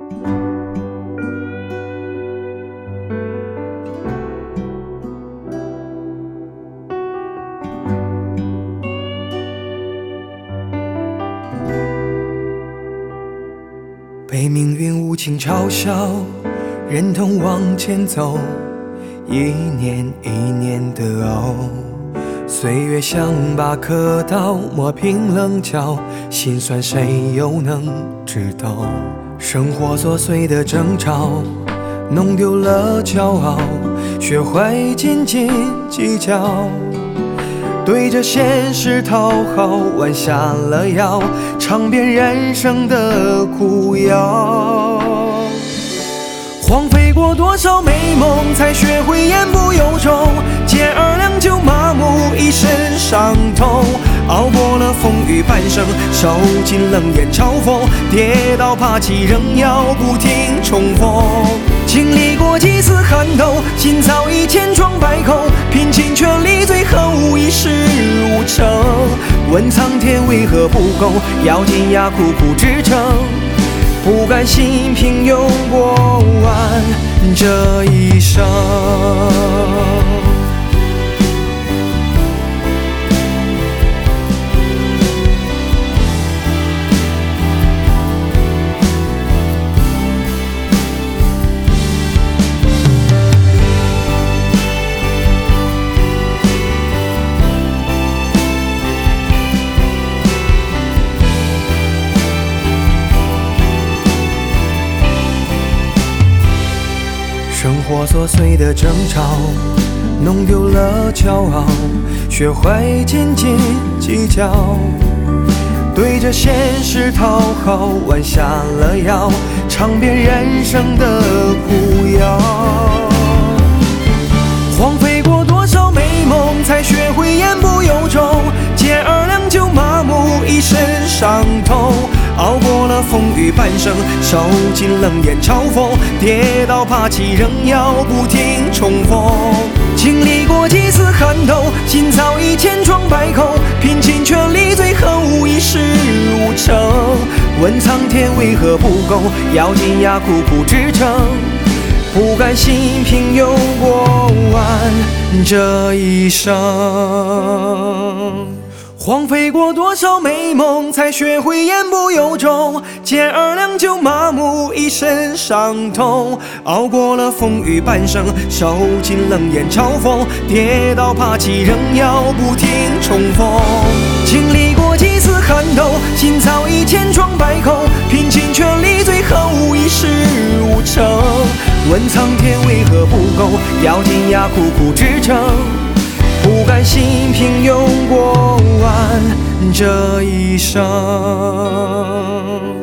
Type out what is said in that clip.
被命运无情嘲笑，忍痛往前走，一年一年的熬。岁月像把刻刀磨平棱角，心酸谁又能知道？生活琐碎的争吵，弄丢了骄傲，学会斤斤计较。对着现实讨好，弯下了腰，尝遍人生的苦药。荒废过多少美梦，才学会言不由衷，接二两就麻木，一身伤痛。熬过了风雨半生，受尽冷眼嘲讽，跌倒爬起仍要不停重逢。经历过几次寒冬，心早已千疮百孔，拼尽全力最后一事无成。问苍天为何不公，咬紧牙苦苦支撑，不甘心平庸过完这一生。生活琐碎的争吵，弄丢了骄傲，学会斤斤计较。对着现实讨好，弯下了腰，尝遍人生的苦药。荒废过多少美梦，才学会言不由衷，接二两就麻木，一身伤痛。熬过了风雨半生，受尽冷眼嘲讽，跌倒爬起仍要不停重逢。经历过几次寒冬，心早已千疮百孔，拼尽全力最后一事无成。问苍天为何不公，咬紧牙苦苦支撑，不甘心平庸过完这一生。荒废过多少美梦，才学会言不由衷，接二两就麻木，一身伤痛。熬过了风雨半生，受尽冷眼嘲讽，跌倒爬起仍要不停重逢。经历过几次寒冬，心早已千疮百孔，拼尽全力最后一事无成。问苍天为何不公，咬紧牙苦苦支撑，不甘心平庸过完这一生。